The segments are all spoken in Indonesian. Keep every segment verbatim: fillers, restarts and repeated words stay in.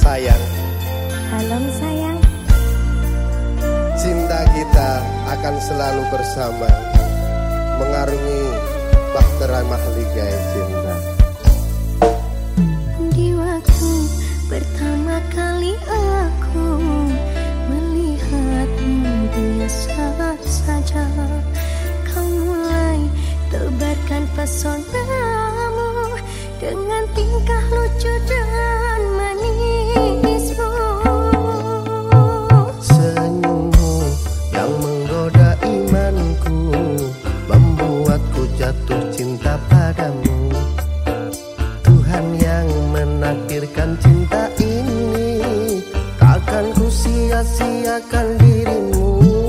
sayang. Halo sayang. Cinta kita akan selalu bersama, mengarungi bahtera mahligai cinta. Di waktu pertama kali aku melihatmu, biasa saja kau mulai tebarkan pesonamu dengan tingkah lucu dan manismu. Senyummu yang menggoda imanku, membuatku jatuh cinta padamu. Tuhan yang menakdirkan cinta ini, takkan ku sia-siakan dirimu.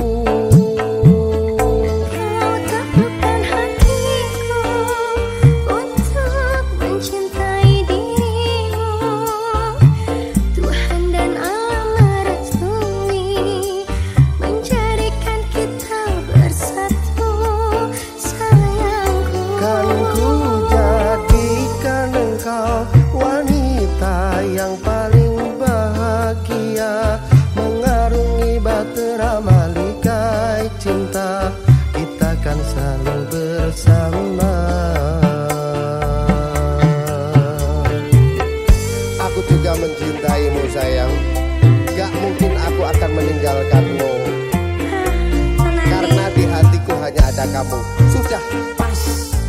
Yang paling bahagia, mengarungi bahtera mahligai cinta, kita kan selalu bersama. Aku juga mencintaimu sayang, gak mungkin aku akan meninggalkanmu, karena di hatiku hanya ada kamu. Sudah pas.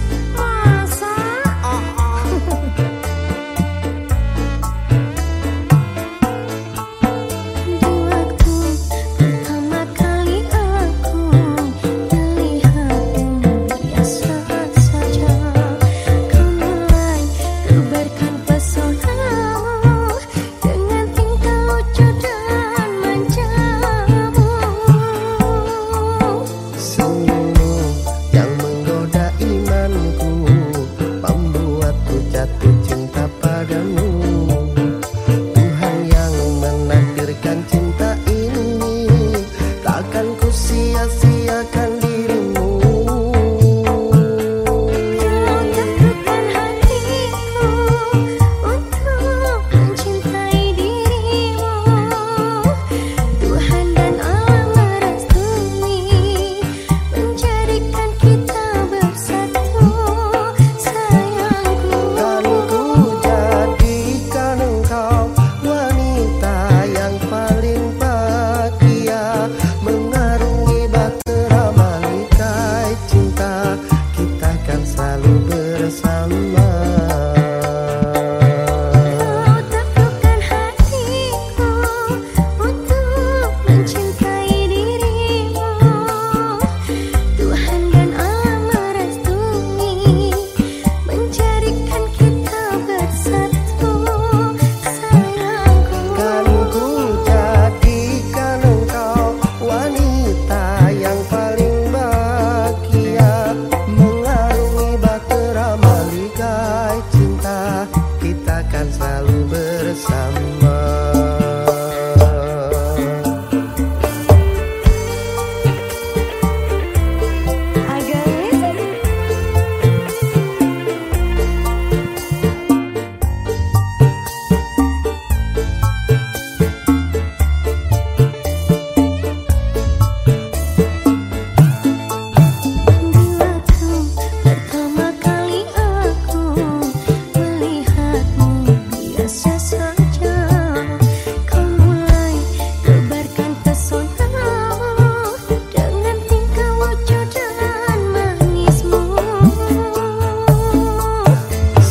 Jatuh cinta padamu, Tuhan yang menakdirkan cinta ini, takkan ku sia-siakan dirimu. Kau takutkan hatiku untuk mencintai dirimu. Tuhan dan alam merestui, menjadikan kita bersatu. Kita akan selalu bersama.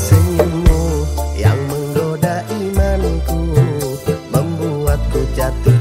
Jatuh